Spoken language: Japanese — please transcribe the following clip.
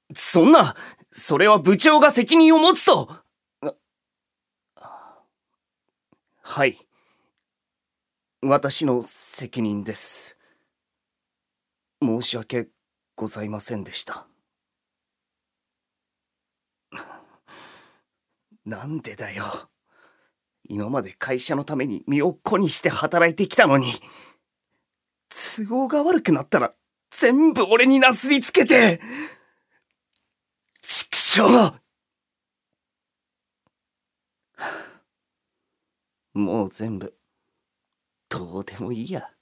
そんな、それは部長が責任を持つと。はい。私の責任です。申し訳ございませんでした。なんでだよ。今まで会社のために身を粉にして働いてきたのに、都合が悪くなったら全部俺になすりつけて。畜生。もう全部どうでもいいや。